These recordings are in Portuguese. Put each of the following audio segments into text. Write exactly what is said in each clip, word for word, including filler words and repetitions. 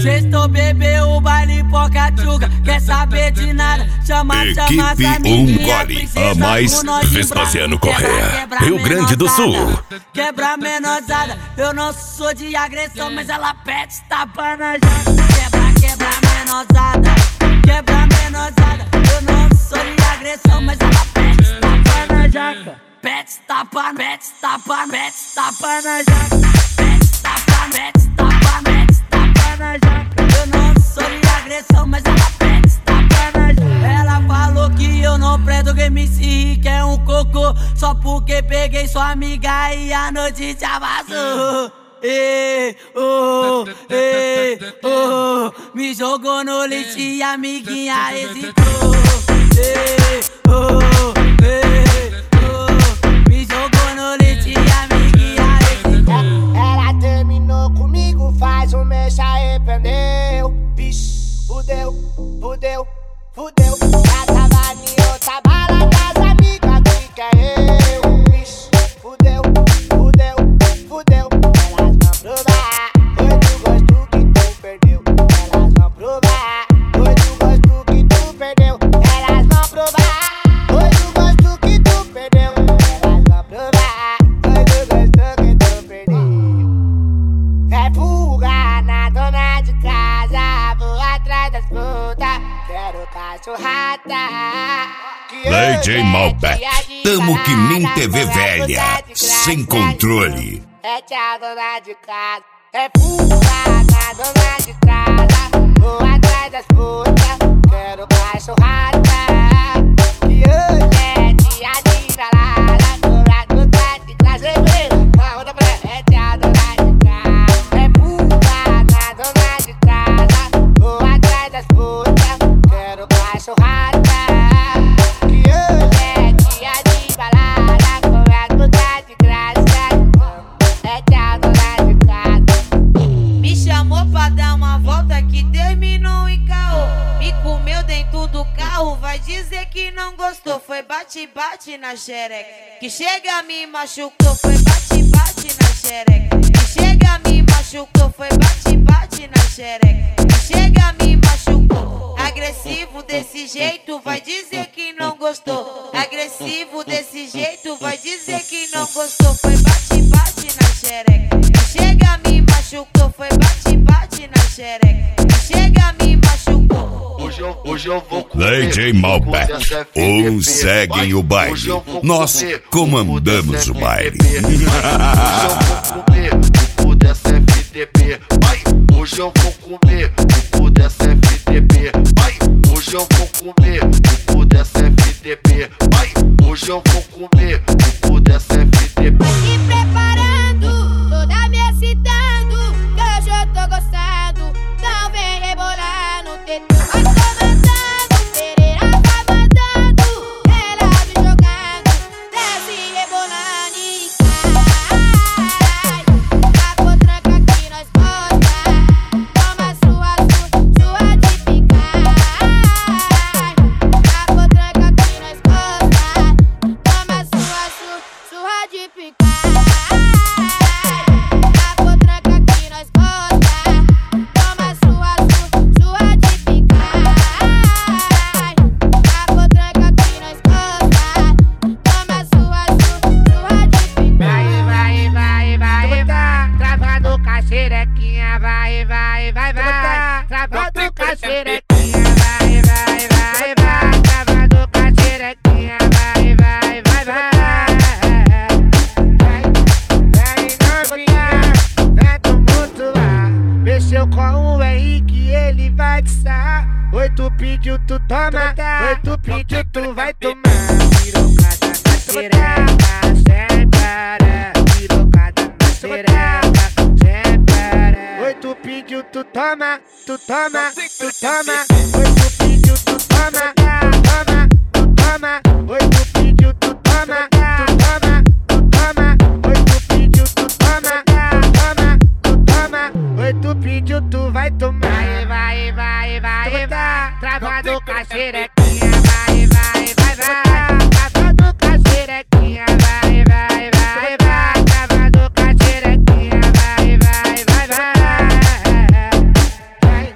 Sextou, bebeu, o baile pocachuga. Quer saber de nada? Chama, chama essa Equipe Um Gole, a mais Vespasiano Correa, Rio Grande do Sul. Quebra menosada, eu não sou de agressão, mas ela pede tapa na jaca. Quebra, quebra menosada, quebra menosada, eu não sou de agressão, mas ela pede tapa na jaca. Pede tapa, pede tapa, pede tapa na jaca. Pede tapa, pede tapa, pede tapa na jaca. Eu não sou de agressão, mas ela pede tapa na jaca. Ela falou que eu não presto, que M C Rick é um cocô, só porque peguei sua amiga e a notícia vazou. Ei, oh, ei, oh, me jogou no lixo e a amiguinha hesitou. Ei, oh, ei, oh, me jogou no lixo e a amiguinha hesitou. Ela terminou comigo faz um mês, se arrependeu. Bicho, fudeu, fudeu, fudeu. Já tava em outra bala das amigas que quer eu. Bicho, fudeu, fudeu, fudeu. Elas vão provar, foi do gosto que tu perdeu. Elas vão provar, foi do gosto que tu perdeu. Elas vão provar, foi do gosto que tu perdeu. Elas vão provar, foi do gosto que tu perdeu. É fuga na dona de casa, vou atrás das putas, quero cachorrada. D J Malbec, tamo que nem T V velha, sem controle. É tia dona de casa, é fuga na dona de casa, vou atrás das putas, quero cachorrada. Que hoje é dia de balada, vou atrás de classe B, uma outra mulher. É tia dona de casa, é fuga na dona de casa, vou atrás das putas, quero cachorrada. Que hoje é dia de balada, vou atrás de graça. É tia dona de casa. Me chamou pra dar uma volta que terminou em caô. Me comeu dentro do carro, vai dizer que não gostou. Foi bate-bate na xereca, que chega me machucou. Foi bate-bate na xereca, que chega me machucou. Foi bate-bate na xereca, que chega me machucou. Agressivo desse jeito, vai dizer que não gostou. Agressivo desse jeito, vai dizer que não gostou. Foi bate-bate na xereca, que chega me machucou. Foi bate-bate na xereca, que chega me machucou. Hoje eu, hoje eu vou comer D J Malbec, uns seguem o baile, nós comandamos o baile. Hoje eu vou comer o cu dessa F T P. Vai, hoje eu vou comer o cu dessa F T P. Vai, hoje eu vou comer o cu dessa F T P. Vai, hoje eu vou comer o cu dessa F T P. Me preparando, toda me excitando, que hoje eu tô gostando. Então vem rebolar no tetão. Vai comandando, Pereira vai mandando, ela me jogando, desce rebolando e cai. A potranca que nós gosta, toma sua, sua, sua de picar. A potranca que nós gosta, toma sua, sua, sua de picar. A potranca que nós gosta, toma sua, sua, sua de picar. A potranca que nós gosta, toma sua, sua, sua de picar. Vai, vai, vai, vai, vai, travando com a xerequinha, vai, vai, vai, vai, travando com a xerequinha, vai, vai, vai, vai, travando com a xerequinha, vai, vai, vai, vai. Vem tumultuar, mexeu com o Henrique, ele vai guiçar. Oi, tu pediu, tu toma. Oi, tu pediu, tu vai tomar. Pirocada na xereca, sem parar. Pirocada na xereca, sem parar. Oi, tu pediu, tu toma. Tu toma, tu toma. Oi, tu pediu, tu toma. Toma, tu toma. Oi, tu pediu, tu toma. Tu toma, tu toma. Oi, tu pediu, tu toma. Toma, tu toma. Oi, tu pediu, tu vai tomar. Vai, vai, vai, vai, vai. Travado com a xerequinha, vai, vai, vai, vai. Travado com a xerequinha, vai, vai, vai, vai. Travado com a xerequinha, vai, vai, vai, vai.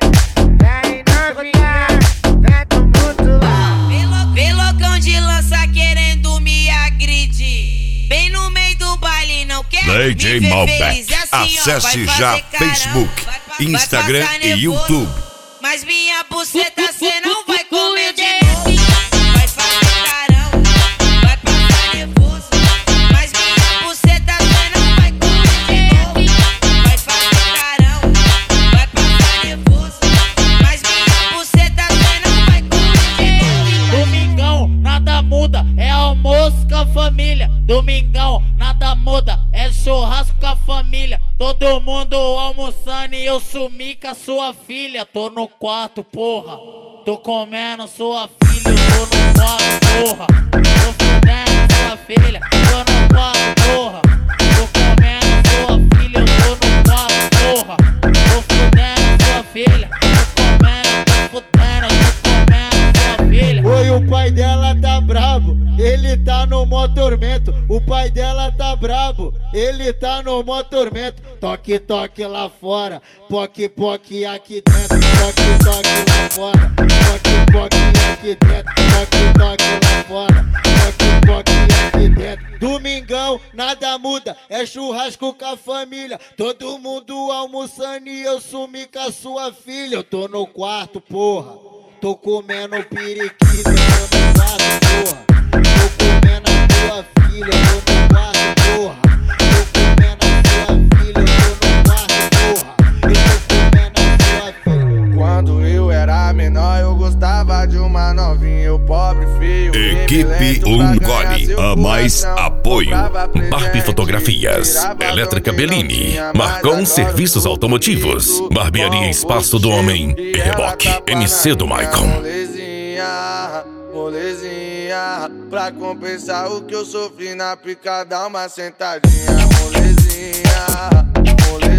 D J Malbec. Acesse já Facebook, Instagram e YouTube. Mas minha buceta cê não vai comer de novo. Vai fazer carão, vai passar nervoso. Mas minha buceta cê não vai comer de novo. Vai fazer carão, vai passar nervoso. Mas minha buceta cê não vai comer de novo. Domingão, nada muda, é almoço com a família. Domingão, nada muda, é churrasco com a família. Todo mundo almoçando e eu sumi com a sua filha. Tô no quarto, porra, tô comendo sua filha. Eu tô no quarto, porra, tô fudendo sua filha. Tô no quarto, porra, tô comendo sua filha. Eu tô no quarto, porra, tô fudendo sua filha. Tô comendo, tô fudendo, tô comendo sua filha. Oi, o pai dela tá brabo, ele tá no mó tormento. O pai dela tá brabo, ele tá no mó tormento. Toque, toque lá fora, poque, poque aqui dentro. Toque, toque lá fora, poque, poque aqui dentro. Toque, toque lá fora, poque, poque aqui dentro. Domingão, nada muda, é churrasco com a família. Todo mundo almoçando e eu sumi com a sua filha. Eu tô no quarto, porra, tô comendo periquito. Eu tô no quarto, porra, tô comendo a tua filha. Eu tô no quarto, porra, tô comendo a tua filha. Eu tô no quarto, porra, eu tô comendo a tua filha. Quando eu era menor eu gostava de uma novinha, o pobre feio. Equipe Ungoli, a mais apoio. Barbie Fotografias, Elétrica Bellini, Marcon Serviços Automotivos, Barbearia Espaço do Homem e Reboque M C do Maicon. Molezinha, molezinha, pra compensar o que eu sofri na pica, dá uma sentadinha. Molezinha, molezinha.